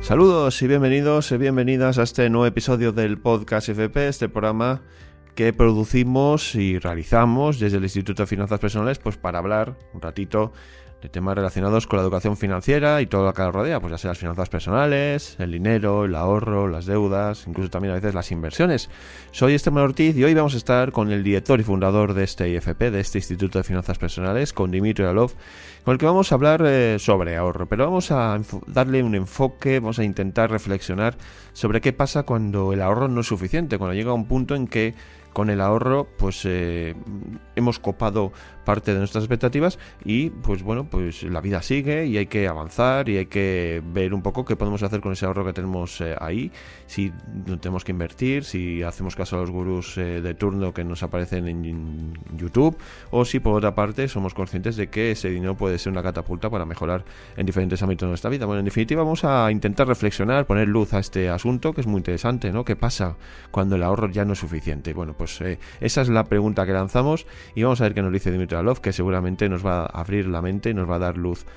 Saludos y bienvenidos y bienvenidas a este nuevo episodio del Podcast FP, este programa que producimos y realizamos desde el Instituto de Finanzas Personales, pues para hablar un ratito de temas relacionados con la educación financiera y todo lo que la rodea, pues ya sea las finanzas personales, el dinero, el ahorro, las deudas, incluso también a veces las inversiones. Soy Esteban Ortiz y hoy vamos a estar con el director y fundador de este IFP, de este Instituto de Finanzas Personales, con Dimitri Alov, con el que vamos a hablar sobre ahorro, pero vamos a darle un enfoque, vamos a intentar reflexionar sobre qué pasa cuando el ahorro no es suficiente, cuando llega a un punto en que con el ahorro pues hemos copado parte de nuestras expectativas y pues bueno, pues la vida sigue y hay que avanzar y hay que ver un poco qué podemos hacer con ese ahorro que tenemos ahí, si tenemos que invertir, si hacemos caso a los gurús de turno que nos aparecen en YouTube, o si por otra parte somos conscientes de que ese dinero puede ser una catapulta para mejorar en diferentes ámbitos de nuestra vida. Bueno, en definitiva vamos a intentar reflexionar, poner luz a este asunto que es muy interesante, ¿no? ¿Qué pasa cuando el ahorro ya no es suficiente? Bueno, pues esa es la pregunta que lanzamos y vamos a ver qué nos dice Dimitri Alov, que seguramente nos va a abrir la mente y nos va a dar luz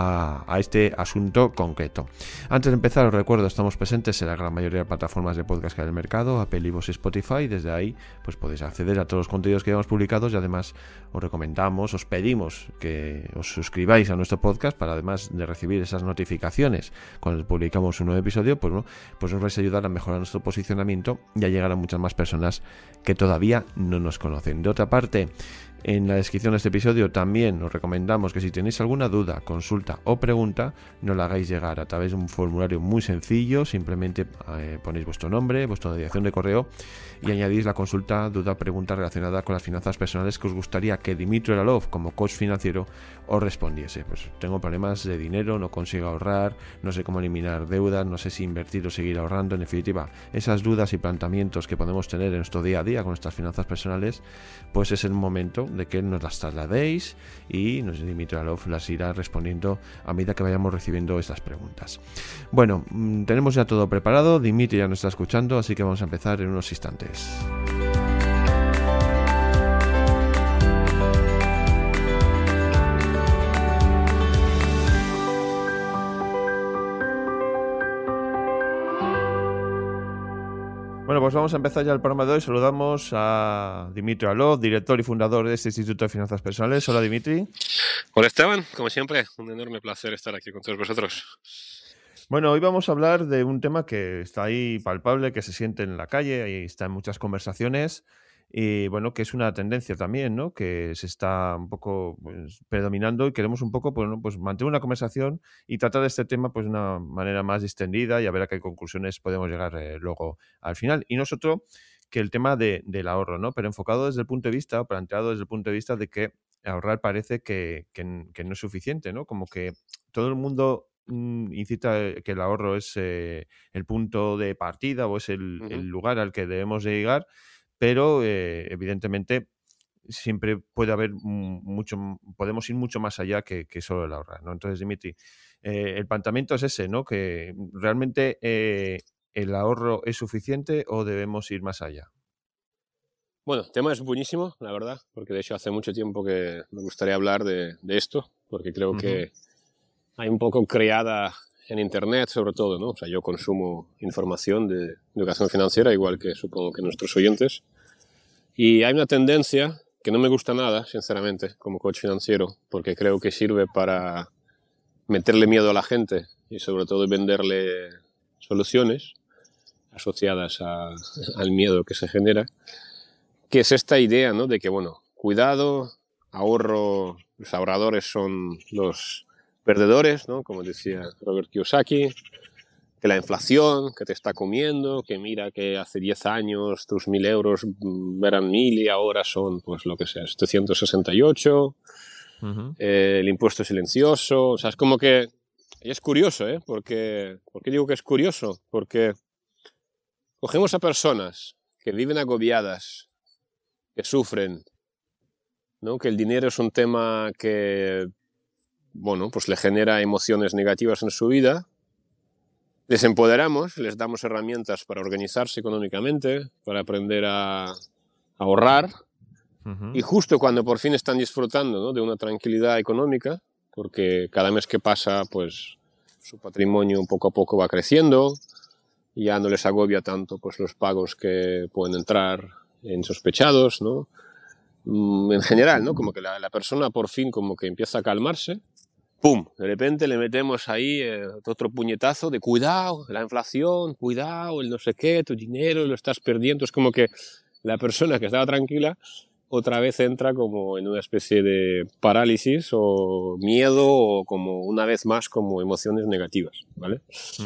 a este asunto concreto. Antes de empezar, os recuerdo, estamos presentes en la gran mayoría de plataformas de podcast que hay en el mercado, Apple, iVoox y Spotify. Desde ahí pues podéis acceder a todos los contenidos que llevamos publicados y además os recomendamos, os pedimos que os suscribáis a nuestro podcast para, además de recibir esas notificaciones cuando publicamos un nuevo episodio, pues nos vais a ayudar a mejorar nuestro posicionamiento y a llegar a muchas más personas que todavía no nos conocen. De otra parte, en la descripción de este episodio también os recomendamos que si tenéis alguna duda, consulta o pregunta, nos la hagáis llegar a través de un formulario muy sencillo. Simplemente ponéis vuestro nombre, vuestra dirección de correo y añadís la consulta, duda, pregunta relacionada con las finanzas personales que os gustaría que Dimitri Alov, como coach financiero, os respondiese. Pues tengo problemas de dinero, no consigo ahorrar, no sé cómo eliminar deudas, no sé si invertir o seguir ahorrando. En definitiva, esas dudas y planteamientos que podemos tener en nuestro día a día con nuestras finanzas personales, pues es el momento de que nos las trasladéis y Dimitri Alov las irá respondiendo a medida que vayamos recibiendo estas preguntas. Bueno, tenemos ya todo preparado, Dimitri ya nos está escuchando, así que vamos a empezar en unos instantes. Bueno, pues vamos a empezar ya el programa de hoy. Saludamos a Dimitri Alov, director y fundador de este Instituto de Finanzas Personales. Hola, Dimitri. Hola, Esteban. Como siempre, un enorme placer estar aquí con todos vosotros. Bueno, hoy vamos a hablar de un tema que está ahí palpable, que se siente en la calle, ahí está en muchas conversaciones y bueno, que es una tendencia también, ¿no? Que se está un poco pues, predominando y queremos un poco pues mantener una conversación y tratar de este tema pues de una manera más distendida y a ver a qué conclusiones podemos llegar luego al final. Y nosotros que el tema del ahorro, ¿no? Pero enfocado desde el punto de vista, planteado desde el punto de vista de que ahorrar parece que no es suficiente, ¿no? Como que todo el mundo incita que el ahorro es el punto de partida o es el lugar al que debemos de llegar, pero evidentemente siempre puede haber podemos ir mucho más allá que solo el ahorrar, ¿no? Entonces, Dimitri, el planteamiento es ese, ¿no? Que realmente el ahorro es suficiente o debemos ir más allá. Bueno, el tema es buenísimo, la verdad, porque de hecho hace mucho tiempo que me gustaría hablar de esto, porque creo que hay un poco creada en Internet, sobre todo, ¿no? O sea, yo consumo información de educación financiera, igual que supongo que nuestros oyentes, y hay una tendencia que no me gusta nada, sinceramente, como coach financiero, porque creo que sirve para meterle miedo a la gente y sobre todo venderle soluciones asociadas al miedo que se genera, que es esta idea, ¿no? De que, bueno, cuidado, ahorro, los ahorradores son los perdedores, ¿no? Como decía Robert Kiyosaki, que la inflación que te está comiendo, que mira que hace 10 años tus 1.000 euros eran 1.000 y ahora son, pues lo que sea, 768, el impuesto silencioso, o sea, es como que, y es curioso, ¿eh? ¿Por qué digo que es curioso? Porque cogemos a personas que viven agobiadas, que sufren, ¿no? Que el dinero es un tema que, bueno, pues le genera emociones negativas en su vida. Les empoderamos, les damos herramientas para organizarse económicamente, para aprender a ahorrar. Y justo cuando por fin están disfrutando, ¿no? de una tranquilidad económica, porque cada mes que pasa, pues su patrimonio poco a poco va creciendo, ya no les agobia tanto pues los pagos que pueden entrar insospechados, ¿no? En general, ¿no? Como que la persona por fin como que empieza a calmarse. ¡Pum! De repente le metemos ahí otro puñetazo de cuidado, la inflación, cuidado, el no sé qué, tu dinero lo estás perdiendo. Es como que la persona que estaba tranquila otra vez entra como en una especie de parálisis o miedo o como una vez más como emociones negativas, ¿vale?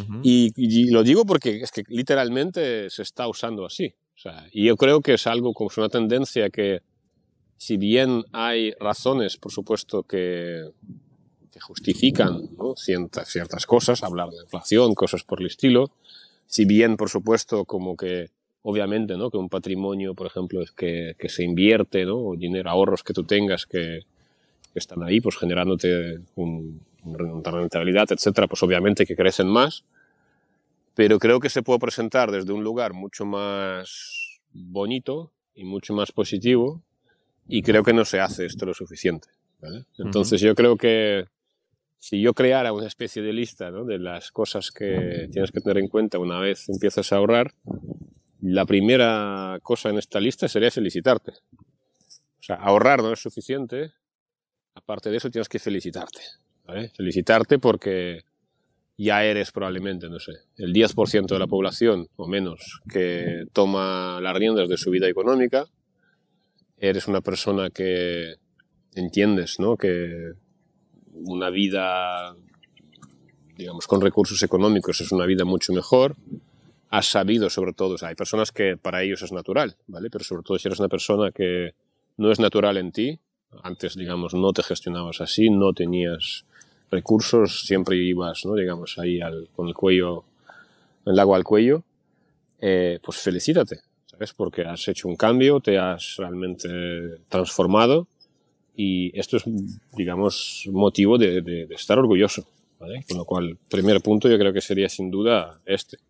Y lo digo porque es que literalmente se está usando así. O sea, y yo creo que es algo como una tendencia que, si bien hay razones, por supuesto, que justifican, ¿no? ciertas cosas, hablar de inflación, cosas por el estilo, si bien, por supuesto, como que obviamente, ¿no? Que un patrimonio, por ejemplo, es que se invierte, ¿no? O dinero, ahorros que tú tengas que están ahí, pues generándote una rentabilidad, etcétera, pues obviamente que crecen más, pero creo que se puede presentar desde un lugar mucho más bonito y mucho más positivo, y creo que no se hace esto lo suficiente, ¿vale? Entonces yo creo que si yo creara una especie de lista, ¿no? De las cosas que tienes que tener en cuenta una vez empiezas a ahorrar, la primera cosa en esta lista sería felicitarte. O sea, ahorrar no es suficiente, aparte de eso tienes que felicitarte, ¿vale? Felicitarte porque ya eres probablemente, no sé, el 10% de la población o menos que toma las riendas de su vida económica. Eres una persona que entiendes, ¿no? Que una vida, digamos, con recursos económicos es una vida mucho mejor. Has sabido, sobre todo, o sea, hay personas que para ellos es natural, ¿vale? Pero sobre todo si eres una persona que no es natural en ti, antes, digamos, no te gestionabas así, no tenías recursos, siempre ibas, ¿no? Digamos, ahí con el cuello, el agua al cuello, pues felicítate, ¿sabes? Porque has hecho un cambio, te has realmente transformado. Y esto es, digamos, motivo de estar orgulloso, ¿vale? Con lo cual, primer punto yo creo que sería sin duda este.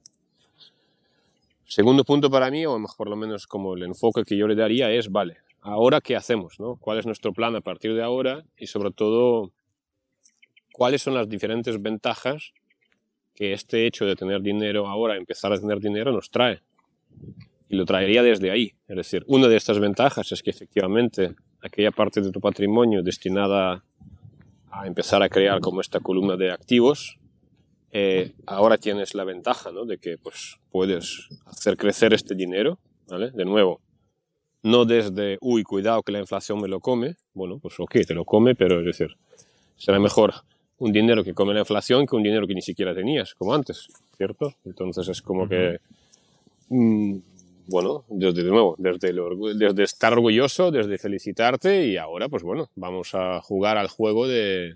Segundo punto para mí, o por lo menos como el enfoque que yo le daría es, vale, ¿ahora qué hacemos, no? ¿Cuál es nuestro plan a partir de ahora? Y sobre todo, ¿cuáles son las diferentes ventajas que este hecho de tener dinero ahora, empezar a tener dinero, nos trae? Y lo traería desde ahí. Es decir, una de estas ventajas es que efectivamente aquella parte de tu patrimonio destinada a empezar a crear como esta columna de activos, ahora tienes la ventaja, ¿no? De que pues, puedes hacer crecer este dinero, ¿vale? De nuevo, no desde, uy, cuidado que la inflación me lo come. Bueno, pues ok, te lo come, pero es decir, será mejor un dinero que come la inflación que un dinero que ni siquiera tenías, como antes, ¿cierto? Entonces es como que... bueno, de nuevo, desde estar orgulloso, desde felicitarte, y ahora, pues bueno, vamos a jugar al juego de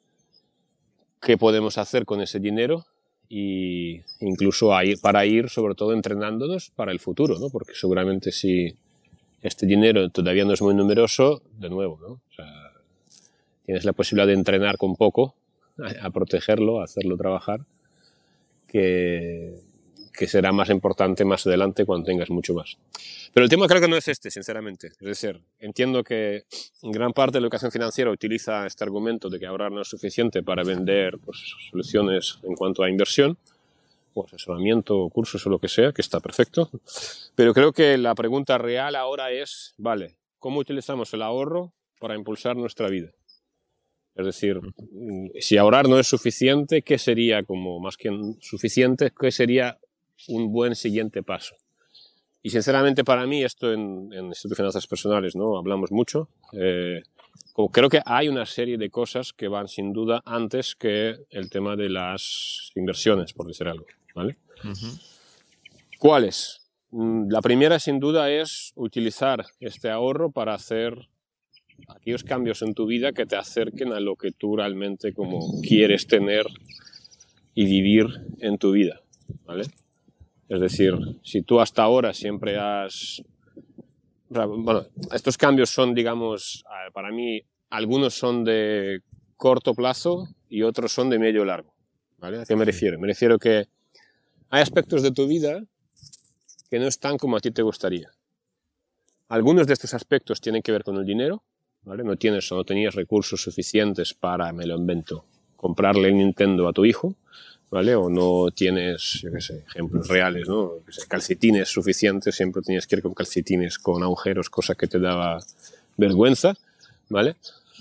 qué podemos hacer con ese dinero, y incluso para ir sobre todo entrenándonos para el futuro, ¿no? Porque seguramente si este dinero todavía no es muy numeroso, de nuevo, ¿no? O sea, tienes la posibilidad de entrenar con poco, a protegerlo, a hacerlo trabajar, que será más importante más adelante cuando tengas mucho más. Pero el tema creo que no es este, sinceramente. Es decir, entiendo que gran parte de la educación financiera utiliza este argumento de que ahorrar no es suficiente para vender pues, soluciones en cuanto a inversión, o asesoramiento, o cursos o lo que sea, que está perfecto. Pero creo que la pregunta real ahora es, vale, ¿cómo utilizamos el ahorro para impulsar nuestra vida? Es decir, si ahorrar no es suficiente, ¿qué sería como más que suficiente? ¿Qué sería un buen siguiente paso? Y sinceramente para mí esto en Instituto de Finanzas Personales, ¿no? Hablamos mucho. Como creo que hay una serie de cosas que van sin duda antes que el tema de las inversiones, por decir algo, ¿vale? ¿Cuáles? La primera sin duda es utilizar este ahorro para hacer aquellos cambios en tu vida que te acerquen a lo que tú realmente como quieres tener y vivir en tu vida, ¿vale? Es decir, si tú hasta ahora siempre has... Bueno, estos cambios son, digamos, para mí, algunos son de corto plazo y otros son de medio largo, ¿vale? ¿A qué me refiero? Me refiero que hay aspectos de tu vida que no están como a ti te gustaría. Algunos de estos aspectos tienen que ver con el dinero, ¿vale? No tienes o no tenías recursos suficientes para, me lo invento, comprarle el Nintendo a tu hijo, ¿vale? O no tienes, yo qué sé, ejemplos reales, ¿no? Calcetines suficientes, siempre tenías que ir con calcetines con agujeros, cosa que te daba vergüenza, ¿vale?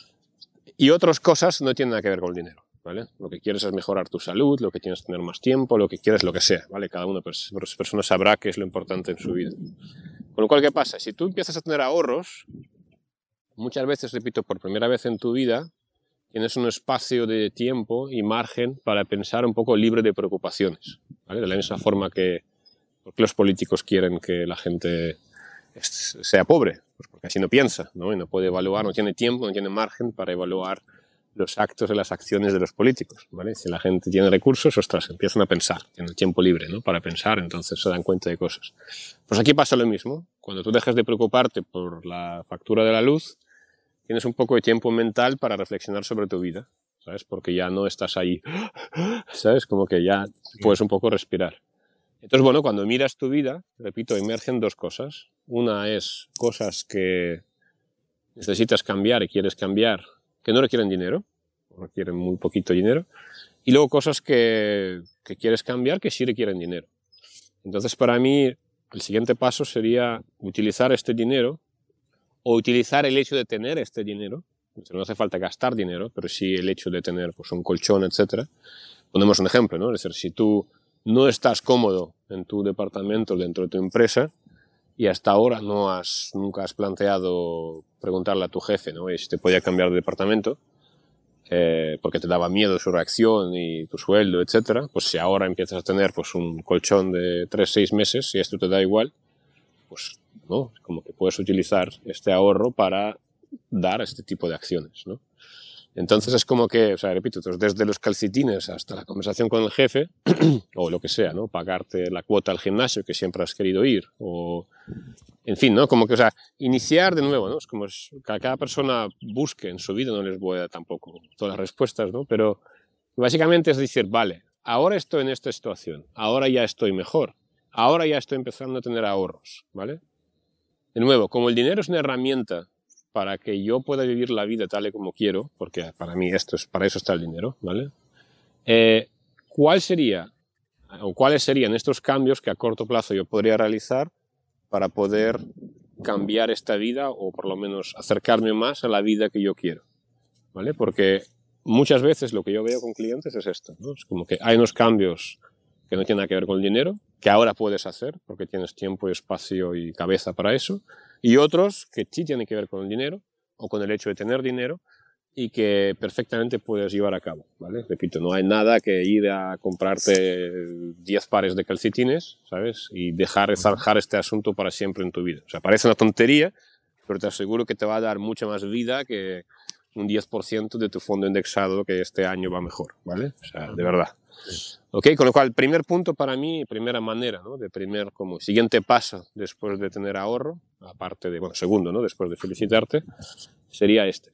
Y otras cosas no tienen nada que ver con el dinero, ¿vale? Lo que quieres es mejorar tu salud, lo que tienes es tener más tiempo, lo que quieres, lo que sea, ¿vale? Cada una persona sabrá qué es lo importante en su vida. Con lo cual, ¿qué pasa? Si tú empiezas a tener ahorros, muchas veces, repito, por primera vez en tu vida, tienes un espacio de tiempo y margen para pensar un poco libre de preocupaciones, ¿vale? De la misma forma que porque los políticos quieren que la gente sea pobre, pues porque así no piensa, ¿no? Y no puede evaluar, no tiene tiempo, no tiene margen para evaluar los actos y las acciones de los políticos, ¿vale? Si la gente tiene recursos, ostras, empiezan a pensar, tienen tiempo libre, ¿no? Para pensar, entonces se dan cuenta de cosas. Pues aquí pasa lo mismo. Cuando tú dejas de preocuparte por la factura de la luz, tienes un poco de tiempo mental para reflexionar sobre tu vida, ¿sabes? Porque ya no estás ahí, ¿sabes? Como que ya puedes un poco respirar. Entonces, bueno, cuando miras tu vida, repito, emergen dos cosas. Una es cosas que necesitas cambiar y quieres cambiar, que no requieren dinero, requieren muy poquito dinero, y luego cosas que quieres cambiar que sí requieren dinero. Entonces, para mí, el siguiente paso sería utilizar este dinero o utilizar el hecho de tener este dinero. No hace falta gastar dinero, pero sí el hecho de tener pues, un colchón, etc. Ponemos un ejemplo, ¿no? Es decir, si tú no estás cómodo en tu departamento dentro de tu empresa y hasta ahora nunca has planteado preguntarle a tu jefe, ¿no? Si te podía cambiar de departamento, porque te daba miedo su reacción y tu sueldo, etc. Pues si ahora empiezas a tener pues, un colchón de 3-6 meses y esto te da igual, pues ¿no? Como que puedes utilizar este ahorro para dar este tipo de acciones, ¿no? Entonces es como que, o sea, repito, desde los calcetines hasta la conversación con el jefe, o lo que sea, ¿no? Pagarte la cuota al gimnasio que siempre has querido ir, o en fin, ¿no? Como que, o sea, iniciar de nuevo, ¿no? Es como que cada persona busque en su vida, no les voy a dar tampoco todas las respuestas, ¿no? Pero básicamente es decir, vale, ahora estoy en esta situación, ahora ya estoy mejor, ahora ya estoy empezando a tener ahorros, ¿vale? De nuevo, como el dinero es una herramienta para que yo pueda vivir la vida tal y como quiero, porque para mí para eso está el dinero, ¿vale? ¿Cuáles serían estos cambios que a corto plazo yo podría realizar para poder cambiar esta vida o por lo menos acercarme más a la vida que yo quiero, ¿vale? Porque muchas veces lo que yo veo con clientes es esto, ¿no? Es como que hay unos cambios que no tienen nada que ver con el dinero, que ahora puedes hacer porque tienes tiempo y espacio y cabeza para eso, y otros que sí tienen que ver con el dinero o con el hecho de tener dinero y que perfectamente puedes llevar a cabo, ¿vale? Repito, no hay nada que ir a comprarte 10 pares de calcetines, ¿sabes? Y dejar zanjar este asunto para siempre en tu vida. O sea, parece una tontería, pero te aseguro que te va a dar mucha más vida que un 10% de tu fondo indexado que este año va mejor, ¿vale? O sea, de verdad. ¿Ok? Con lo cual, primer punto para mí, primera manera, ¿no? Como siguiente paso después de tener ahorro, aparte de, bueno, segundo, ¿no? Después de felicitarte, sería este.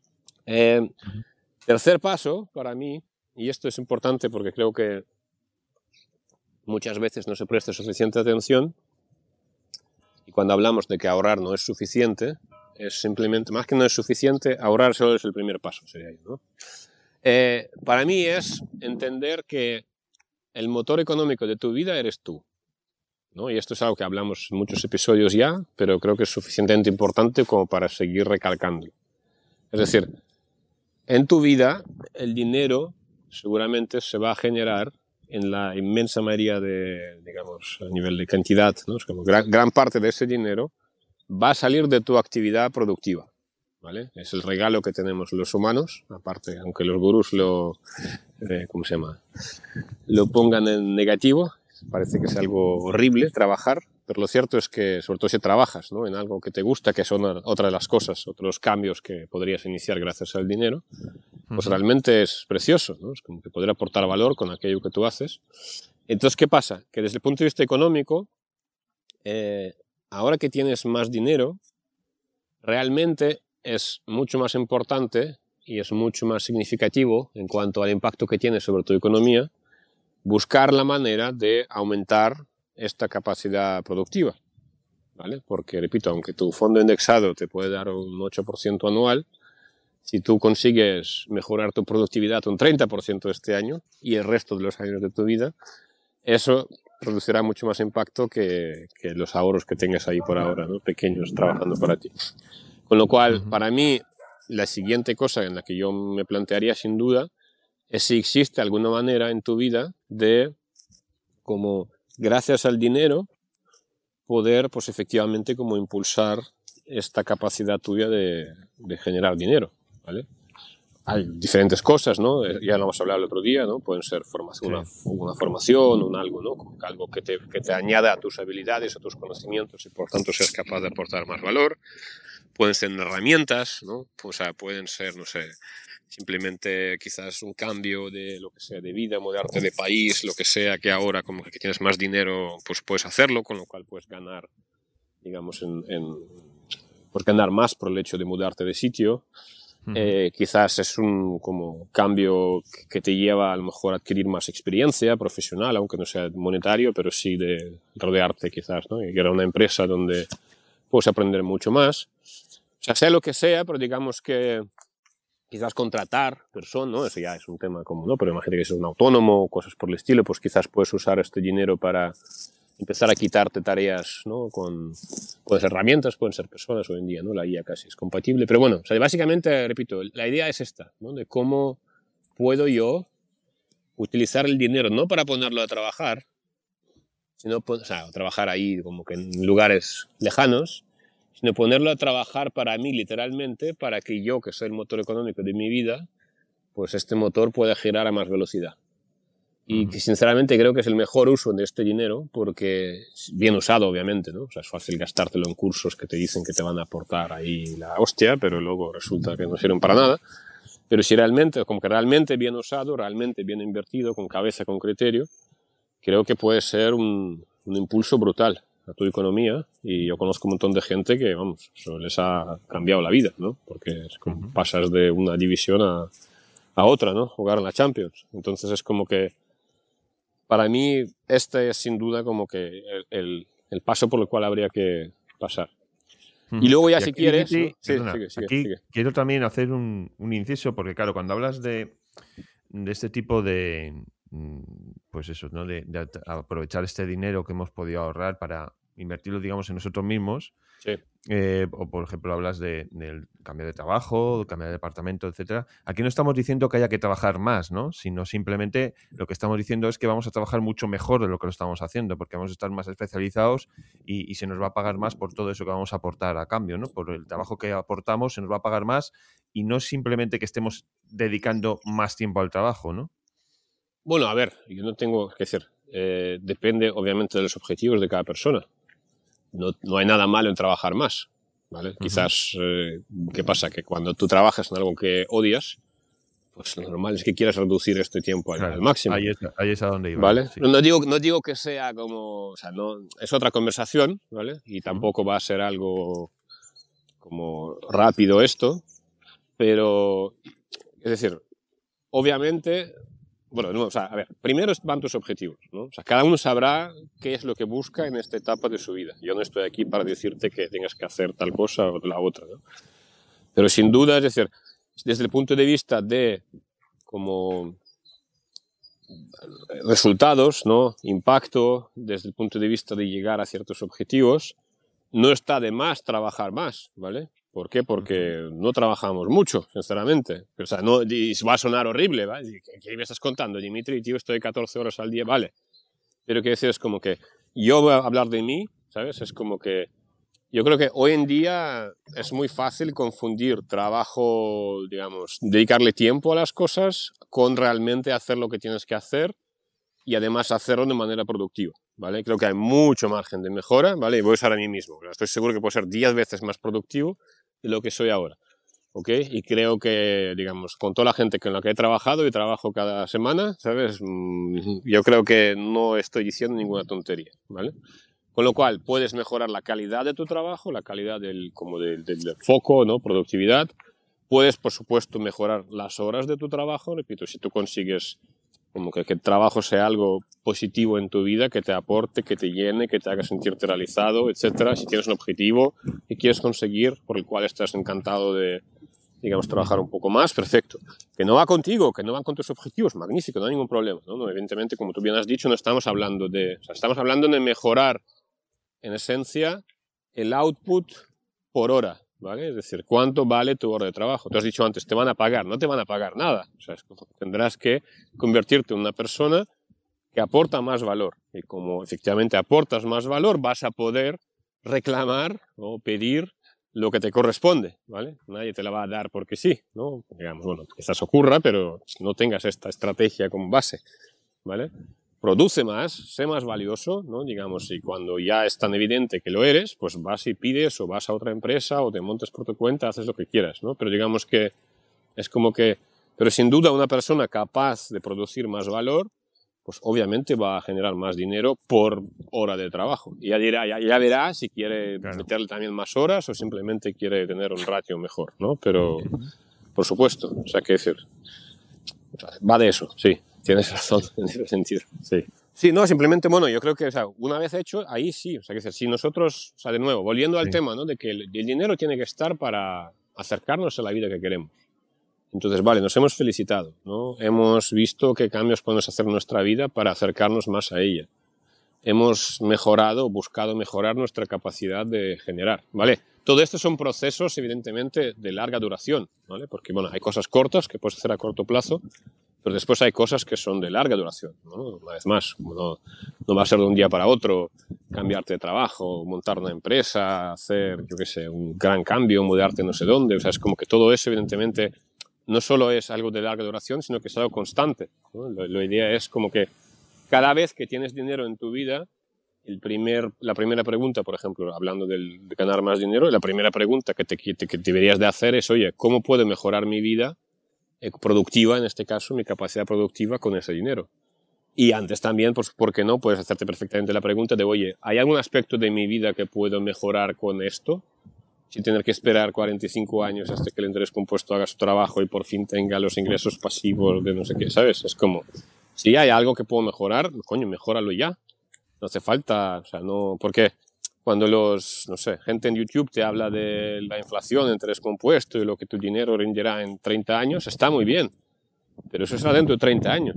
Tercer paso para mí, y esto es importante porque creo que muchas veces no se presta suficiente atención, y cuando hablamos de que ahorrar no es suficiente, es simplemente, más que no es suficiente, ahorrar solo es el primer paso, sería, ¿no? Para mí es entender que el motor económico de tu vida eres tú, ¿no? Y esto es algo que hablamos en muchos episodios ya, pero creo que es suficientemente importante como para seguir recalcando. Es decir, en tu vida el dinero seguramente se va a generar en la inmensa mayoría de, digamos, a nivel de cantidad, ¿no? Es como gran parte de ese dinero va a salir de tu actividad productiva, ¿vale? Es el regalo que tenemos los humanos, aparte, aunque los gurús lo pongan en negativo, parece que es algo horrible trabajar, pero lo cierto es que, sobre todo si trabajas, ¿no? En algo que te gusta, que son otra de las cosas, otros cambios que podrías iniciar gracias al dinero, pues realmente es precioso, ¿no? Es como que poder aportar valor con aquello que tú haces. Entonces, ¿qué pasa? Que desde el punto de vista económico, ahora que tienes más dinero, realmente es mucho más importante y es mucho más significativo en cuanto al impacto que tiene sobre tu economía, buscar la manera de aumentar esta capacidad productiva, ¿vale? Porque, repito, aunque tu fondo indexado te puede dar un 8% anual, si tú consigues mejorar tu productividad un 30% este año y el resto de los años de tu vida, eso producirá mucho más impacto que los ahorros que tengas ahí por ahora, ¿no? Pequeños, trabajando para ti. Con lo cual, para mí, la siguiente cosa en la que yo me plantearía sin duda es si existe alguna manera en tu vida de, como gracias al dinero, poder, pues efectivamente, como impulsar esta capacidad tuya de generar dinero, ¿vale? Hay diferentes cosas, ¿no? Ya lo hemos hablado el otro día, ¿no? Pueden ser formación, una formación, un algo, ¿no? Algo que te añada a tus habilidades, a tus conocimientos y por tanto seas capaz de aportar más valor. Pueden ser herramientas, ¿no? O sea, pueden ser, no sé, simplemente quizás un cambio de lo que sea, de vida, mudarte de país, lo que sea, que ahora como que tienes más dinero, pues puedes hacerlo, con lo cual puedes ganar, digamos, pues ganar más por el hecho de mudarte de sitio. Quizás es un como cambio que te lleva a lo mejor a adquirir más experiencia profesional, aunque no sea monetario, pero sí de rodearte quizás, ¿no? Y que era una empresa donde puedes aprender mucho más. O sea lo que sea, pero digamos que quizás contratar personas, ¿no? Eso ya es un tema como, ¿no? Pero imagínate que es un autónomo o cosas por el estilo, pues quizás puedes usar este dinero para empezar a quitarte tareas, ¿no? Pueden ser herramientas, pueden ser personas hoy en día, ¿no? La IA casi es compatible. Pero bueno, o sea, básicamente, repito, la idea es esta, ¿no? De cómo puedo yo utilizar el dinero no para ponerlo a trabajar, sino, o sea, trabajar ahí como que en lugares lejanos, sino ponerlo a trabajar para mí literalmente, para que yo, que soy el motor económico de mi vida, pues este motor pueda girar a más velocidad. Y que sinceramente creo que es el mejor uso de este dinero, porque bien usado obviamente, ¿no? O sea, es fácil gastártelo en cursos que te dicen que te van a aportar ahí la hostia, pero luego resulta que no sirven para nada. Pero si realmente, como que realmente bien usado, realmente bien invertido, con cabeza, con criterio, creo que puede ser un impulso brutal a tu economía. Y yo conozco un montón de gente que, vamos, eso les ha cambiado la vida, ¿no? Porque es como pasas de una división a otra, ¿no? Jugar en la Champions. Entonces es como que para mí, este es sin duda como que el paso por el cual habría que pasar. Y luego ya y si aquí, quieres... Dimitri, ¿no? Sí, perdona, sigue. quiero también hacer un inciso, porque claro, cuando hablas de este tipo de, pues eso, ¿no? De aprovechar este dinero que hemos podido ahorrar para invertirlo, digamos, en nosotros mismos. Sí. O por ejemplo hablas del cambio de trabajo, cambiar de departamento, etcétera. Aquí no estamos diciendo que haya que trabajar más, ¿no? Sino simplemente lo que estamos diciendo es que vamos a trabajar mucho mejor de lo que lo estamos haciendo, porque vamos a estar más especializados y se nos va a pagar más por todo eso que vamos a aportar a cambio, ¿no? Por el trabajo que aportamos se nos va a pagar más, y no simplemente que estemos dedicando más tiempo al trabajo, ¿no? Bueno, a ver, yo no tengo que decir, depende obviamente de los objetivos de cada persona. No hay nada malo en trabajar más, ¿vale? Quizás, ¿qué pasa? Que cuando tú trabajas en algo que odias, pues lo normal es que quieras reducir este tiempo al máximo. Ahí es a donde iba. ¿Vale? Sí. No digo que sea como... O sea, no, es otra conversación, ¿vale? Y tampoco va a ser algo como rápido esto, pero... Es decir, obviamente... Bueno, no, o sea, a ver, primero van tus objetivos, ¿no? O sea, cada uno sabrá qué es lo que busca en esta etapa de su vida. Yo no estoy aquí para decirte que tengas que hacer tal cosa o la otra, ¿no? Pero sin duda, es decir, desde el punto de vista de como resultados, ¿no? Impacto, desde el punto de vista de llegar a ciertos objetivos, no está de más trabajar más, ¿vale? ¿Por qué? Porque no trabajamos mucho, sinceramente. O sea, no, y va a sonar horrible, ¿vale? ¿Qué me estás contando, Dimitri? Tío, estoy 14 horas al día, vale. Pero quiero decir, es como que yo voy a hablar de mí, ¿sabes? Es como que yo creo que hoy en día es muy fácil confundir trabajo, digamos, dedicarle tiempo a las cosas con realmente hacer lo que tienes que hacer y además hacerlo de manera productiva, ¿vale? Creo que hay mucho margen de mejora, ¿vale? Y voy a usar a mí mismo. Estoy seguro que puedo ser 10 veces más productivo de lo que soy ahora, ¿ok? Y creo que, digamos, con toda la gente con la que he trabajado y trabajo cada semana, ¿sabes? Yo creo que no estoy diciendo ninguna tontería, ¿vale? Con lo cual, puedes mejorar la calidad de tu trabajo, la calidad del foco, ¿no? Productividad. Puedes, por supuesto, mejorar las horas de tu trabajo. Repito, si tú consigues como que el trabajo sea algo positivo en tu vida, que te aporte, que te llene, que te haga sentirte realizado, etcétera. Si tienes un objetivo que quieres conseguir, por el cual estás encantado de digamos, trabajar un poco más, perfecto. Que no va contigo, que no van con tus objetivos, magnífico, no hay ningún problema, ¿no? No, evidentemente, como tú bien has dicho, no estamos hablando de... O sea, estamos hablando de mejorar, en esencia, el output por hora, ¿vale? Es decir, ¿cuánto vale tu hora de trabajo? Tú has dicho antes, te van a pagar, no te van a pagar nada. O sea, es como que tendrás que convertirte en una persona que aporta más valor. Y como efectivamente aportas más valor, vas a poder reclamar o pedir lo que te corresponde, ¿vale? Nadie te la va a dar porque sí, ¿no? Digamos, bueno, quizás ocurra, pero no tengas esta estrategia como base, ¿vale? Produce más, sé más valioso, ¿no? Digamos, y cuando ya es tan evidente que lo eres, pues vas y pides o vas a otra empresa o te montas por tu cuenta, haces lo que quieras, ¿no? Pero digamos que es como que, pero sin duda una persona capaz de producir más valor, pues obviamente va a generar más dinero por hora de trabajo. Y ya verá si quiere meterle también más horas o simplemente quiere tener un ratio mejor, ¿no? Pero, por supuesto, o sea, qué decir, va de eso, sí, tienes razón en ese sentido, sí. Sí, no, simplemente, bueno, yo creo que, o sea, una vez hecho, ahí sí, o sea, que si nosotros, o sea, de nuevo, volviendo al tema, ¿no? De que el dinero tiene que estar para acercarnos a la vida que queremos. Entonces, vale, nos hemos felicitado, ¿no? Hemos visto qué cambios podemos hacer en nuestra vida para acercarnos más a ella. Hemos mejorado, buscado mejorar nuestra capacidad de generar, ¿vale? Todo esto son procesos, evidentemente, de larga duración, ¿vale? Porque, bueno, hay cosas cortas que puedes hacer a corto plazo, pero después hay cosas que son de larga duración, ¿no? Una vez más, no va a ser de un día para otro cambiarte de trabajo, montar una empresa, hacer, yo qué sé, un gran cambio, mudarte no sé dónde, o sea, es como que todo eso, evidentemente, no solo es algo de larga duración, sino que es algo constante, ¿no? La idea es como que cada vez que tienes dinero en tu vida, la primera pregunta, por ejemplo, hablando de ganar más dinero, la primera pregunta que deberías de hacer es, oye, ¿cómo puedo mejorar mi vida productiva, en este caso, mi capacidad productiva con ese dinero? Y antes también, pues, ¿por qué no? Puedes hacerte perfectamente la pregunta de, oye, ¿hay algún aspecto de mi vida que puedo mejorar con esto? Sin tener que esperar 45 años hasta que el interés compuesto haga su trabajo y por fin tenga los ingresos pasivos de no sé qué, ¿sabes? Es como, si hay algo que puedo mejorar, coño, mejóralo ya. No hace falta, o sea, no, porque cuando no sé, gente en YouTube te habla de la inflación, el interés compuesto y lo que tu dinero rendirá en 30 años, está muy bien, pero eso será dentro de 30 años.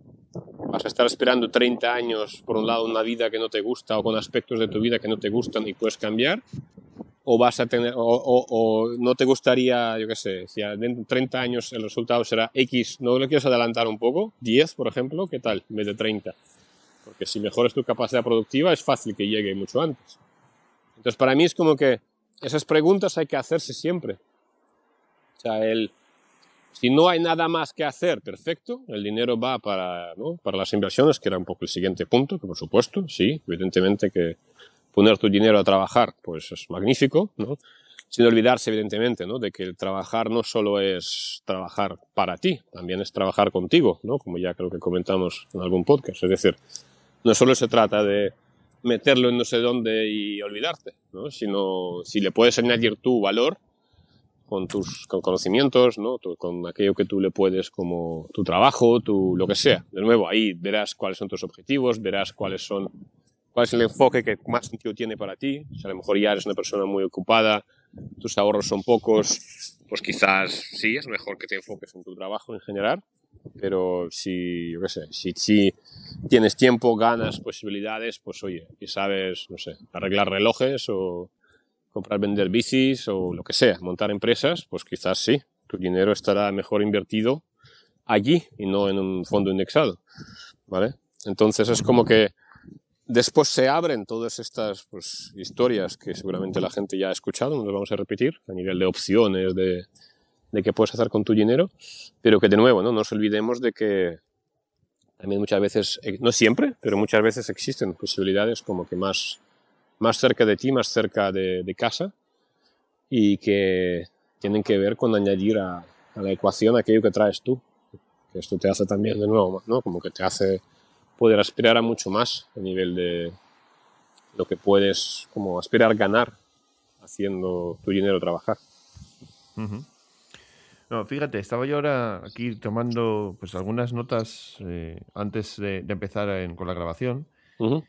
Vas a estar esperando 30 años, por un lado, una vida que no te gusta o con aspectos de tu vida que no te gustan y puedes cambiar, o vas a tener, o no te gustaría, yo qué sé, si en 30 años el resultado será X, ¿no lo quieres adelantar un poco? 10, por ejemplo, ¿qué tal? En vez de 30. Porque si mejoras tu capacidad productiva es fácil que llegue mucho antes. Entonces, para mí es como que esas preguntas hay que hacerse siempre. O sea, si no hay nada más que hacer, perfecto, el dinero va para, ¿no? Para las inversiones, que era un poco el siguiente punto, que por supuesto, sí, evidentemente que poner tu dinero a trabajar, pues es magnífico, ¿no? Sin olvidarse, evidentemente, ¿no? De que el trabajar no solo es trabajar para ti, también es trabajar contigo, ¿no? Como ya creo que comentamos en algún podcast. Es decir, no solo se trata de meterlo en no sé dónde y olvidarte, ¿no? Sino si le puedes añadir tu valor con tus conocimientos, ¿no? Con aquello que tú le puedes, como tu trabajo, lo que sea. De nuevo, ahí verás cuáles son tus objetivos, verás cuál es el enfoque que más sentido tiene para ti. O sea, a lo mejor ya eres una persona muy ocupada, tus ahorros son pocos, pues quizás sí es mejor que te enfoques en tu trabajo en general, pero yo qué sé, si tienes tiempo, ganas, posibilidades, pues oye, y sabes, no sé, arreglar relojes o comprar, vender bicis o lo que sea, montar empresas, pues quizás sí, tu dinero estará mejor invertido allí y no en un fondo indexado, ¿vale? Entonces es como que después se abren todas estas, pues, historias que seguramente la gente ya ha escuchado, no las vamos a repetir, a nivel de opciones, de qué puedes hacer con tu dinero, pero que de nuevo, no nos olvidemos de que también muchas veces, no siempre, pero muchas veces existen posibilidades como que más cerca de ti, más cerca de casa, y que tienen que ver con añadir a la ecuación aquello que traes tú. Que esto te hace también, de nuevo, ¿no? Como que te hace poder aspirar a mucho más a nivel de lo que puedes como aspirar a ganar haciendo tu dinero trabajar. Uh-huh. No, fíjate, estaba yo ahora aquí tomando pues algunas notas antes de empezar con la grabación. Uh-huh.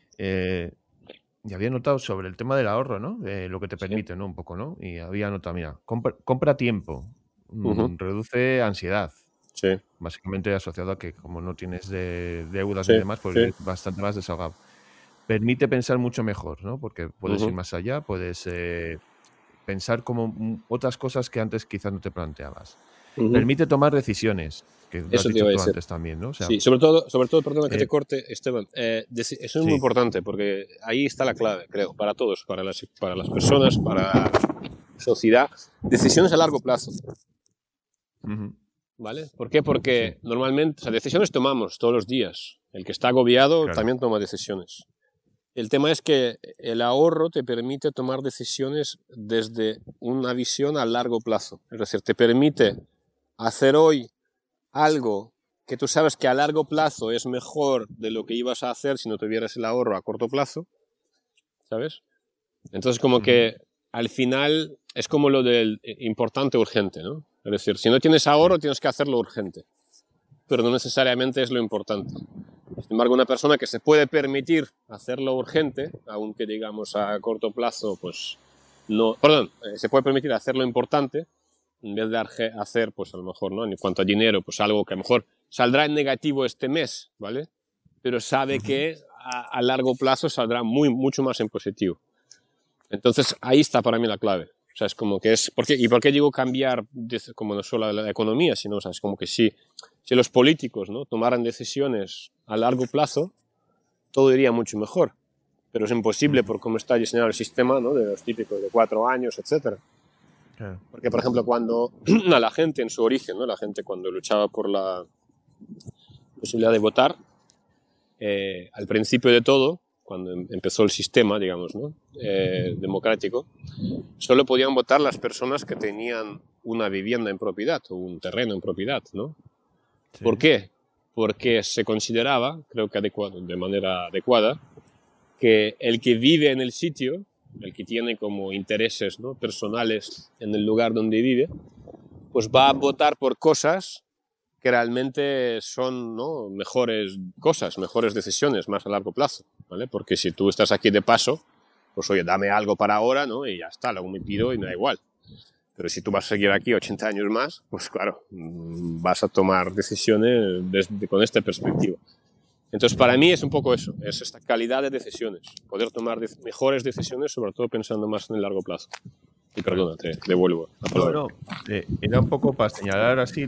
Y había notado sobre el tema del ahorro, ¿no? Lo que te permite, ¿no? Un poco, ¿no? Y había notado, mira, compra tiempo. reduce ansiedad. Sí, Básicamente asociado a que como no tienes deudas sí, ni demás, pues sí. eres bastante más desahogado. Permite pensar mucho mejor, ¿no? Porque puedes ir Ujú, más allá, puedes pensar como otras cosas que antes quizás no te planteabas. ujú. Permite tomar decisiones, que lo has Eso te dicho iba a tú decir. antes también, ¿no? O sea, Sí, sobre todo, perdona que te eh, corte, Esteban. Eso es muy sí. importante porque ahí está la clave, creo, para todos, para las personas, para la sociedad. Decisiones a largo plazo, Ujú, ¿vale? ¿Por qué? sí, Porque normalmente, o sea, decisiones tomamos todos los días. El que está agobiado claro. también toma decisiones. El tema es que el ahorro te permite tomar decisiones desde una visión a largo plazo. Es decir, te permite hacer hoy algo que tú sabes que a largo plazo es mejor de lo que ibas a hacer si no tuvieras el ahorro a corto plazo, ¿sabes? Entonces como Ujú, que al final es como lo del importante urgente, ¿no? Es decir, si no tienes sí. ahorro tienes que hacerlo urgente, pero no necesariamente es lo importante. Sin embargo, una persona que se puede permitir hacerlo urgente, aunque digamos a corto plazo, pues no, perdón, se puede permitir hacerlo importante, en vez de hacer, pues a lo mejor, ¿no? En cuanto a dinero, pues algo que a lo mejor saldrá en negativo este mes, ¿vale? Pero sabe Ujú, que a largo plazo saldrá mucho más en positivo. Entonces, ahí está para mí la clave. O sea, es como que es... ¿Y por qué digo cambiar como no solo la economía, sino, o sea, es como que si los políticos, ¿no? tomaran decisiones a largo plazo, todo iría mucho mejor. Pero es imposible ujú, por cómo está diseñado el sistema, ¿no? De los típicos de 4 años, etcétera. claro. Porque, por ejemplo, cuando a la gente en su origen, ¿no? La gente cuando luchaba por la posibilidad de votar, al principio de todo, cuando empezó el sistema, digamos, ¿no? Democrático, solo podían votar las personas que tenían una vivienda en propiedad o un terreno en propiedad, ¿no? ¿Por Sí. qué? Porque se consideraba, creo que de manera adecuada, que el que vive en el sitio, el que tiene como intereses, ¿no? personales en el lugar donde vive, pues va a votar por cosas que realmente son, ¿no? mejores cosas, mejores decisiones más a largo plazo, ¿vale? Porque si tú estás aquí de paso, pues oye, dame algo para ahora, ¿no? Y ya está, luego me pido y me da igual. Pero si tú vas a seguir aquí 80 años más, pues claro, vas a tomar decisiones con esta perspectiva. Entonces, para mí es un poco eso, es esta calidad de decisiones, poder tomar mejores decisiones, sobre todo pensando más en el largo plazo. Y Claro. perdona, te devuelvo la No, palabra. no. Era un poco para señalar así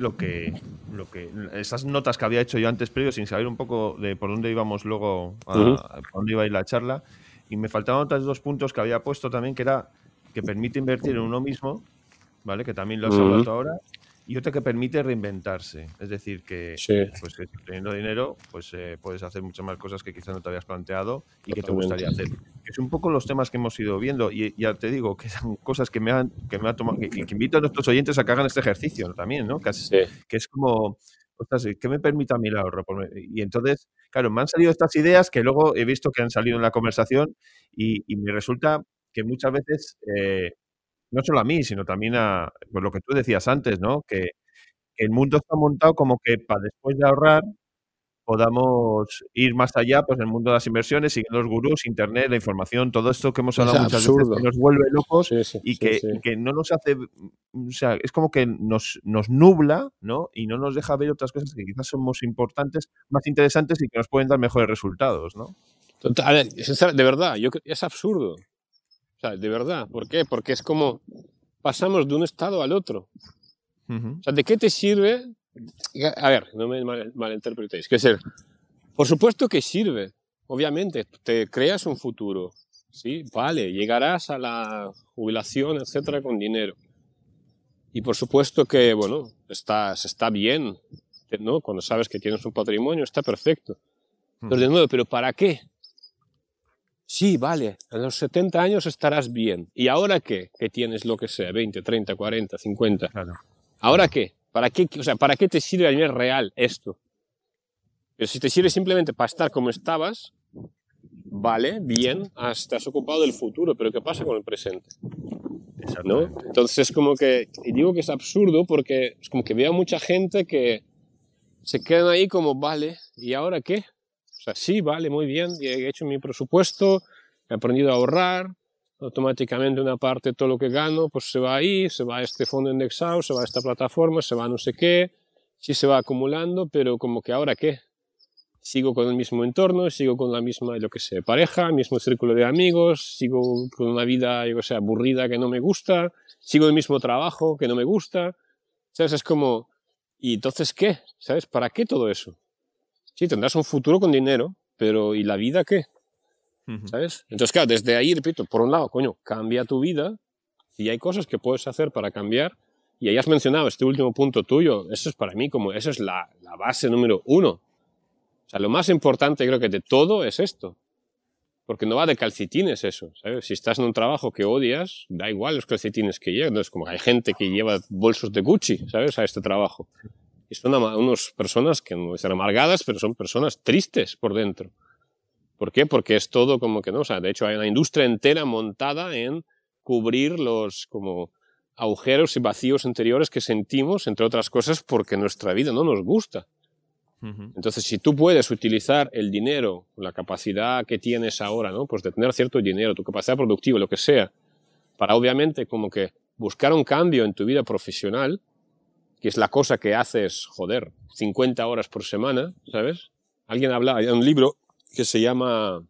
esas notas que había hecho yo antes previo, sin saber un poco de por dónde íbamos luego, Uh -huh. por dónde iba a ir la charla. Y me faltaban otros dos puntos que había puesto también, que era que permite invertir en uno mismo, ¿vale? Que también lo has hablado Uh tú -huh. ahora. Y otra que permite reinventarse. Es decir, que Sí, pues que teniendo dinero, pues puedes hacer muchas más cosas que quizás no te habías planteado y que te totalmente. gustaría hacer. Que es un poco los temas que hemos ido viendo. Y ya te digo, que son cosas que me ha tomado, que invito a nuestros oyentes a que hagan este ejercicio, ¿no? También, ¿no? Sí. Que es como, ostras, ¿qué me permite a mí el ahorro? Y entonces, claro, me han salido estas ideas que luego he visto que han salido en la conversación y me resulta que muchas veces no solo a mí, sino también a pues lo que tú decías antes, ¿no? Que el mundo está montado como que para después de ahorrar podamos ir más allá, pues en el mundo de las inversiones, siguiendo los gurús, internet, la información, todo esto que hemos Es hablado muchas veces absurdo. que nos vuelve locos Sí, sí, sí, sí. y que no nos hace, o sea, es como que nos nubla, ¿no? Y no nos deja ver otras cosas que quizás son más importantes, más interesantes y que nos pueden dar mejores resultados, ¿no? A ver, de verdad, es absurdo. O sea, de verdad. ¿Por qué? Porque es como pasamos de un estado al otro. Ujú. O sea, ¿de qué te sirve? A ver, no me malinterpretéis. Que decir, por supuesto que sirve. Obviamente, te creas un futuro. Sí, vale, llegarás a la jubilación, etcétera, con dinero. Y por supuesto que, bueno, está bien, ¿no? Cuando sabes que tienes un patrimonio, está perfecto. Pero de Ujú. nuevo, ¿pero para qué? Sí, vale, a los 70 años estarás bien. ¿Y ahora qué? Que tienes lo que sea, 20, 30, 40, 50. Claro, ¿Ahora claro. qué? ¿Para qué? O sea, ¿para qué te sirve a nivel real esto? Pero si te sirve simplemente para estar como estabas, vale, bien, te has ocupado del futuro, pero ¿qué pasa con el presente? ¿No? Exactamente. Entonces es como que, y digo que es absurdo porque es como que veo a mucha gente que se quedan ahí como, vale, ¿y ahora qué? O sea, sí, vale, muy bien, he hecho mi presupuesto, he aprendido a ahorrar, automáticamente una parte de todo lo que gano, pues se va ahí, se va a este fondo indexado, se va a esta plataforma, se va a no sé qué, sí se va acumulando, pero como que ahora qué, sigo con el mismo entorno, sigo con la misma, yo qué sé, pareja, mismo círculo de amigos, sigo con una vida, yo qué sé, aburrida que no me gusta, sigo el mismo trabajo que no me gusta, ¿sabes? Es como, ¿y entonces qué? ¿Sabes? ¿Para qué todo eso? Sí, tendrás un futuro con dinero, pero ¿y la vida qué? ¿Sabes? Entonces, claro, desde ahí, repito, por un lado, coño, cambia tu vida, y hay cosas que puedes hacer para cambiar, y ahí has mencionado este último punto tuyo, eso es para mí como, eso es la base número 1. O sea, lo más importante creo que de todo es esto, porque no va de calcetines eso, ¿sabes? Si estás en un trabajo que odias, da igual los calcetines que llevan, es como hay gente que lleva bolsos de Gucci, ¿sabes? A este trabajo. Y son unas personas que no están amargadas, pero son personas tristes por dentro. ¿Por qué? Porque es todo como que no, o sea, de hecho hay una industria entera montada en cubrir los como agujeros y vacíos interiores que sentimos, entre otras cosas, porque nuestra vida no nos gusta. Entonces, si tú puedes utilizar el dinero, la capacidad que tienes ahora, ¿no? Pues de tener cierto dinero, tu capacidad productiva, lo que sea, para obviamente como que buscar un cambio en tu vida profesional, que es la cosa que haces, joder, 50 horas por semana, ¿sabes? Alguien hablaba, hay un libro que se llama,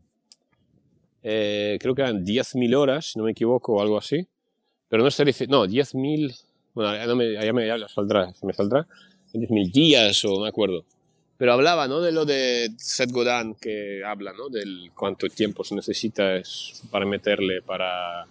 creo que eran 10.000 horas, si no me equivoco, o algo así, pero no sé, no, 10.000, bueno, ya me saldrá, 10.000 días, o no me acuerdo. Pero hablaba, ¿no? De lo de Seth Godin, que habla, ¿no? Del cuánto tiempo se necesita para meterle, para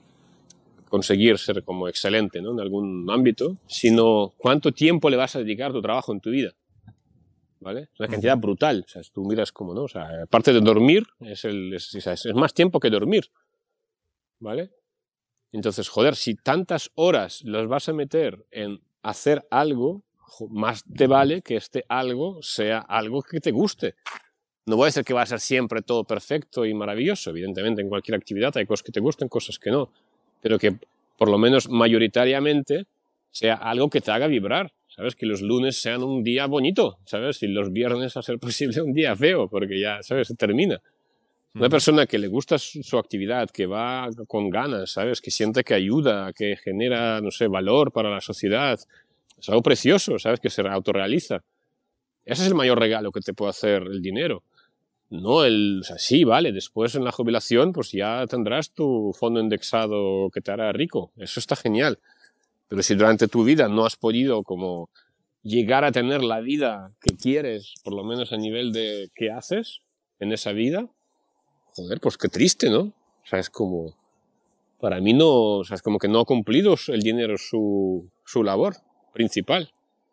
conseguir ser como excelente, ¿no? En algún ámbito, sino cuánto tiempo le vas a dedicar a tu trabajo en tu vida. ¿Vale? Es una cantidad brutal. O sea, tú miras como, ¿no? O sea, aparte de dormir, es más tiempo que dormir. ¿Vale? Entonces, joder, si tantas horas las vas a meter en hacer algo, más te vale que este algo sea algo que te guste. No voy a decir que va a ser siempre todo perfecto y maravilloso. Evidentemente, en cualquier actividad hay cosas que te gusten, cosas que no. Pero que, por lo menos mayoritariamente, sea algo que te haga vibrar. ¿Sabes? Que los lunes sean un día bonito, ¿sabes? Y los viernes, a ser posible, un día feo, porque ya, ¿sabes? Se termina. Una persona que le gusta su actividad, que va con ganas, ¿sabes? Que siente que ayuda, que genera, no sé, valor para la sociedad. Es algo precioso, ¿sabes? Que se autorrealiza. Ese es el mayor regalo que te puede hacer el dinero. No o sea, sí, vale, después en la jubilación pues ya tendrás tu fondo indexado que te hará rico. Eso está genial. Pero si durante tu vida no has podido como llegar a tener la vida que quieres, por lo menos a nivel de qué haces en esa vida, joder, pues qué triste, ¿no? O sea, es como, para mí no, o sea, es como que no ha cumplido el dinero su labor principal.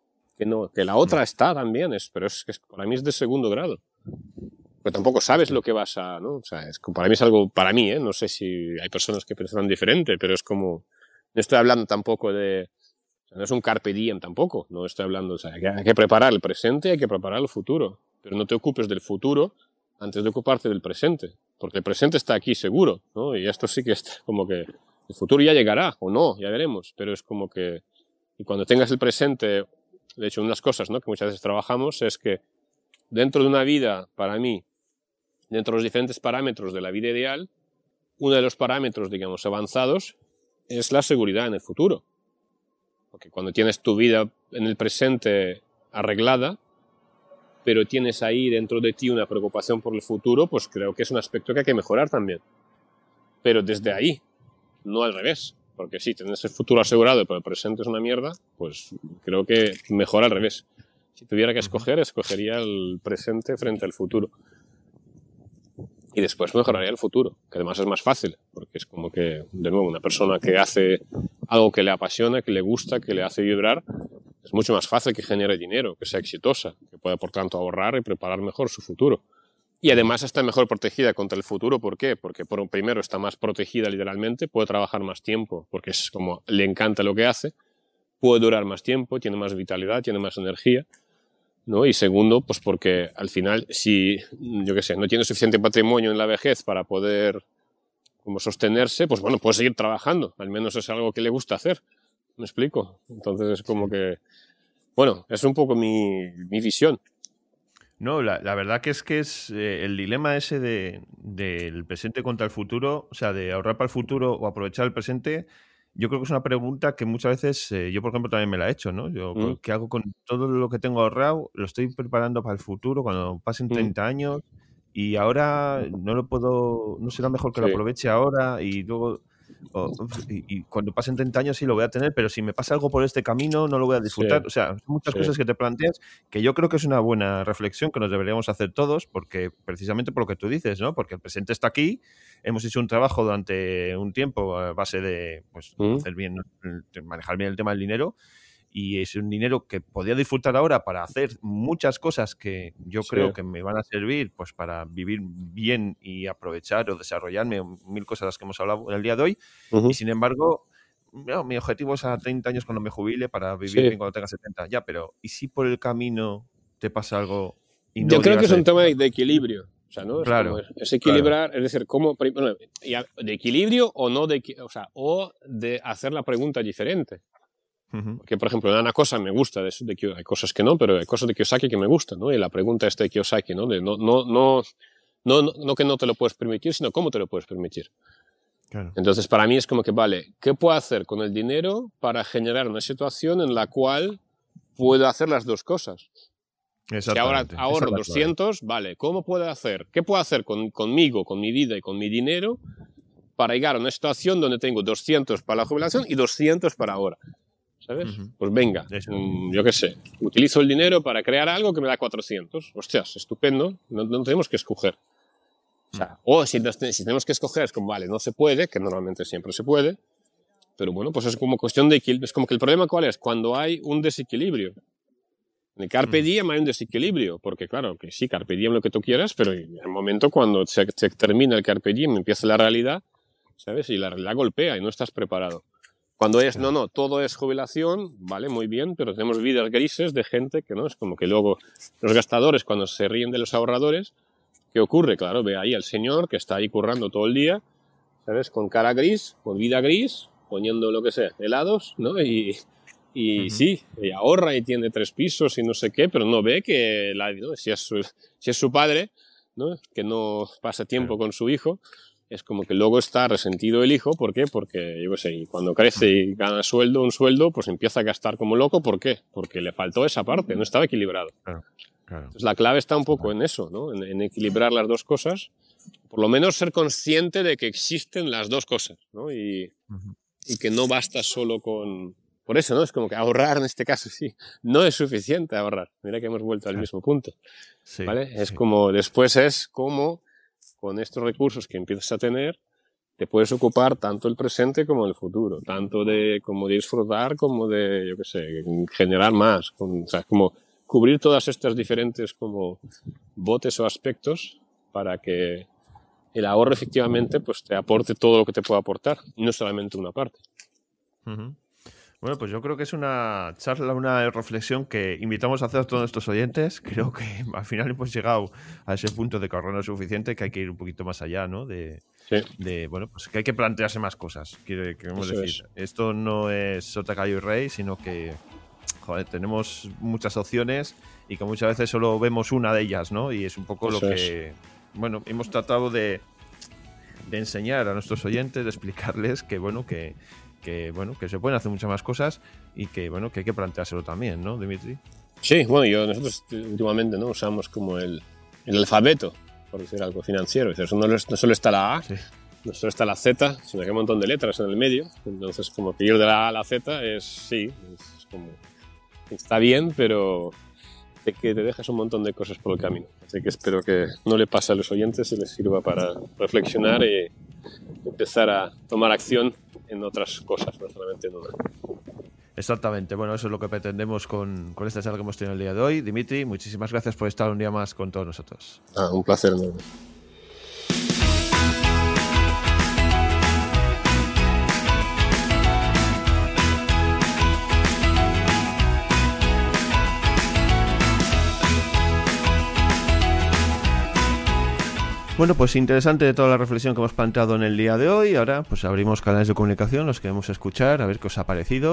Que la otra está también, pero es que para mí es de segundo grado. Pero tampoco sabes lo que vas a, ¿no? O sea, para mí es algo, para mí, no sé si hay personas que piensan diferente, pero es como, no estoy hablando tampoco de, o sea, no es un carpe diem tampoco, no estoy hablando, o sea, hay que preparar el presente, hay que preparar el futuro, pero no te ocupes del futuro antes de ocuparte del presente, porque el presente está aquí seguro, ¿no? Y esto sí que está como que el futuro ya llegará, o no, ya veremos, pero es como que, y cuando tengas el presente, de hecho, una de las cosas, ¿no? Que muchas veces trabajamos es que dentro de una vida, para mí, dentro de los diferentes parámetros de la vida ideal, uno de los parámetros, digamos, avanzados es la seguridad en el futuro. Porque cuando tienes tu vida en el presente arreglada, pero tienes ahí dentro de ti una preocupación por el futuro, pues creo que es un aspecto que hay que mejorar también. Pero desde ahí, no al revés. Porque si tienes el futuro asegurado pero el presente es una mierda, pues creo que mejor al revés. Si tuviera que escoger, escogería el presente frente al futuro. Y después mejoraría el futuro, que además es más fácil, porque es como que, de nuevo, una persona que hace algo que le apasiona, que le gusta, que le hace vibrar, es mucho más fácil que genere dinero, que sea exitosa, que pueda, por tanto, ahorrar y preparar mejor su futuro. Y además está mejor protegida contra el futuro. ¿Por qué? Porque primero está más protegida literalmente, puede trabajar más tiempo, porque es como le encanta lo que hace, puede durar más tiempo, tiene más vitalidad, tiene más energía, ¿no? Y segundo, pues porque al final, si, yo qué sé, no tiene suficiente patrimonio en la vejez para poder como sostenerse, pues bueno, puede seguir trabajando, al menos es algo que le gusta hacer, ¿me explico? Entonces es como que, bueno, es un poco mi visión. No, la verdad que es el dilema ese del presente contra el futuro, o sea, de ahorrar para el futuro o aprovechar el presente. Yo creo que es una pregunta que muchas veces yo, por ejemplo, también me la he hecho, ¿no? ¿Qué hago con todo lo que tengo ahorrado? Lo estoy preparando para el futuro, cuando pasen 30 años, y ahora no será mejor que lo aproveche ahora y luego... Y cuando pasen 30 años sí lo voy a tener, pero si me pasa algo por este camino no lo voy a disfrutar. O sea, son muchas cosas que te planteas, que yo creo que es una buena reflexión que nos deberíamos hacer todos, porque precisamente por lo que tú dices, ¿no? Porque el presente está aquí, hemos hecho un trabajo durante un tiempo a base de pues, hacer bien, manejar bien el tema del dinero, y es un dinero que podría disfrutar ahora para hacer muchas cosas que yo creo que me van a servir pues para vivir bien y aprovechar o desarrollarme, 1000 cosas de las que hemos hablado en el día de hoy. Y sin embargo, no, mi objetivo es a 30 años cuando me jubile para vivir bien cuando tenga 70. Ya, pero ¿y si por el camino te pasa algo? Y no yo creo que es un tema de equilibrio. O sea, ¿no? Claro, es equilibrar, es decir, cómo, bueno, de equilibrio o no o de hacer la pregunta diferente. Porque, por ejemplo, una cosa me gusta, hay cosas que no, pero hay cosas de Kiyosaki que me gustan, ¿no? Y la pregunta es de Kiyosaki, ¿no? De no que no te lo puedes permitir, sino cómo te lo puedes permitir. Claro. Entonces, para mí es como que, vale, ¿qué puedo hacer con el dinero para generar una situación en la cual puedo hacer las dos cosas? Si ahora ahorro 200, vale, ¿cómo puedo hacer? ¿Qué puedo hacer conmigo, con mi vida y con mi dinero para llegar a una situación donde tengo 200 para la jubilación y 200 para ahora? ¿Sabes? Pues venga, yo qué sé, utilizo el dinero para crear algo que me da 400. Hostias, estupendo, no tenemos que escoger. O sea, si tenemos que escoger, es como, vale, no se puede, que normalmente siempre se puede, pero bueno, pues es como cuestión de equilibrio. Es como que el problema, ¿cuál es? Cuando hay un desequilibrio. En el Carpe Diem hay un desequilibrio, porque claro, que sí, Carpe Diem lo que tú quieras, pero en el momento cuando se termina el Carpe Diem, empieza la realidad, ¿sabes? Y la realidad golpea y no estás preparado. Cuando es, no, todo es jubilación, vale, muy bien, pero tenemos vidas grises de gente que no, es como que luego los gastadores cuando se ríen de los ahorradores, ¿qué ocurre? Claro, ve ahí al señor que está ahí currando todo el día, ¿sabes? Con cara gris, con vida gris, poniendo lo que sea, helados, ¿no? Y sí, y ahorra y tiene 3 pisos y no sé qué, pero no ve que ¿no? si es su padre, ¿no? Que no pasa tiempo con su hijo, es como que luego está resentido el hijo. ¿Por qué? Porque, yo qué sé, cuando crece y gana un sueldo, pues empieza a gastar como loco. ¿Por qué? Porque le faltó esa parte, no estaba equilibrado. Claro. Entonces, la clave está un poco en eso, ¿no? En equilibrar las dos cosas, por lo menos ser consciente de que existen las dos cosas, ¿no? Y que no basta solo con... Por eso, ¿no? Es como que ahorrar en este caso, sí, no es suficiente ahorrar. Mira que hemos vuelto al mismo punto, ¿vale? Es como, después es como... con estos recursos que empiezas a tener, te puedes ocupar tanto el presente como el futuro, tanto como de disfrutar como de, yo qué sé, generar más, o sea, como cubrir todas estas diferentes como botes o aspectos para que el ahorro efectivamente pues te aporte todo lo que te pueda aportar, no solamente una parte. Bueno, pues yo creo que es una charla, una reflexión que invitamos a hacer a todos nuestros oyentes. Creo que al final hemos llegado a ese punto de que ahorrar no es suficiente, que hay que ir un poquito más allá, ¿no? Bueno, pues que hay que plantearse más cosas. Queremos decir, esto no es sota, caballo y rey, sino que, joder, tenemos muchas opciones y que muchas veces solo vemos una de ellas, ¿no? Y es un poco lo que, bueno, hemos tratado de enseñar a nuestros oyentes, de explicarles que, bueno, que se pueden hacer muchas más cosas y que, bueno, que hay que planteárselo también, ¿no, Dimitri? Sí, bueno, nosotros últimamente, ¿no? Usamos como el alfabeto, por decir algo financiero. No solo está la A, no solo está la Z, sino que hay un montón de letras en el medio. Entonces, como que ir de la A a la Z es como... Está bien, pero de que te dejas un montón de cosas por el camino. Así que espero que no le pase a los oyentes y les sirva para reflexionar y empezar a tomar acción en otras cosas, no solamente en una. Exactamente, bueno, eso es lo que pretendemos con esta charla que hemos tenido el día de hoy. Dimitri, muchísimas gracias por estar un día más con todos nosotros. Un placer enorme. Bueno, pues interesante toda la reflexión que hemos planteado en el día de hoy. Ahora pues abrimos canales de comunicación, los queremos escuchar, a ver qué os ha parecido.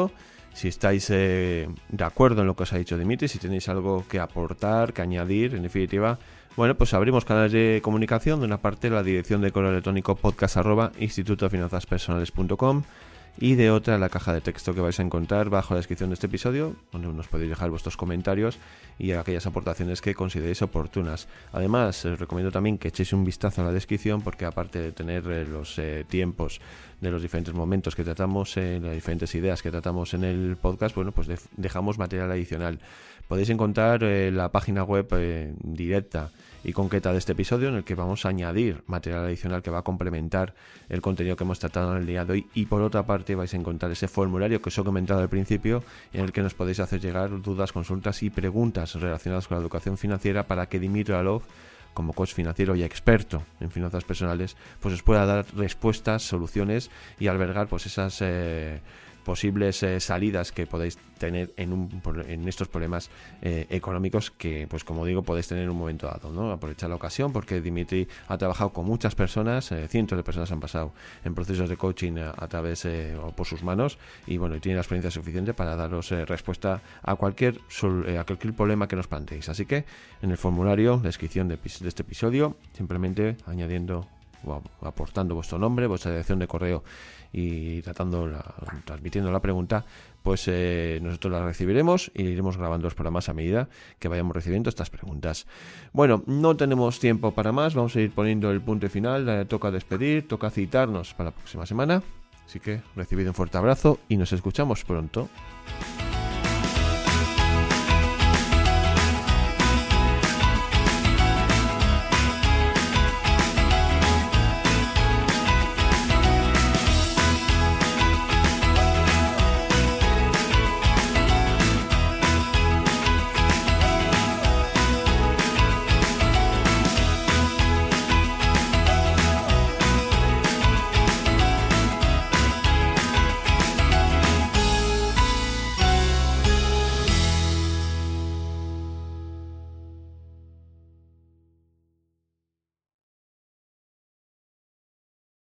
si estáis de acuerdo en lo que os ha dicho Dimitri, si tenéis algo que aportar, que añadir, en definitiva, bueno, pues abrimos canales de comunicación. De una parte, la dirección de correo electrónico podcast@institutofinanzaspersonales.com, y de otra, la caja de texto que vais a encontrar bajo la descripción de este episodio, donde nos podéis dejar vuestros comentarios y aquellas aportaciones que consideréis oportunas. Además, os recomiendo también que echéis un vistazo a la descripción, porque aparte de tener los tiempos de los diferentes momentos que tratamos, las diferentes ideas que tratamos en el podcast, bueno, pues dejamos material adicional. Podéis encontrar la página web directa y concreta de este episodio, en el que vamos a añadir material adicional que va a complementar el contenido que hemos tratado en el día de hoy, y por otra parte vais a encontrar ese formulario que os he comentado al principio, en el que nos podéis hacer llegar dudas, consultas y preguntas relacionadas con la educación financiera, para que Dimitri Alov, como coach financiero y experto en finanzas personales, pues os pueda dar respuestas, soluciones y albergar pues esas posibles salidas que podéis tener en estos problemas económicos que, pues como digo, podéis tener en un momento dado, ¿no? Aprovechar la ocasión, porque Dimitri ha trabajado con muchas personas, cientos de personas han pasado en procesos de coaching a través o por sus manos, y bueno, tiene la experiencia suficiente para daros respuesta a cualquier problema que nos planteéis. Así que en el formulario, la descripción de este episodio, simplemente añadiendo o aportando vuestro nombre, vuestra dirección de correo y transmitiendo la pregunta, pues nosotros la recibiremos y iremos grabando los programas a medida que vayamos recibiendo estas preguntas. Bueno, no tenemos tiempo para más, vamos a ir poniendo el punto final. Toca despedir, toca citarnos para la próxima semana, así que recibid un fuerte abrazo y nos escuchamos pronto.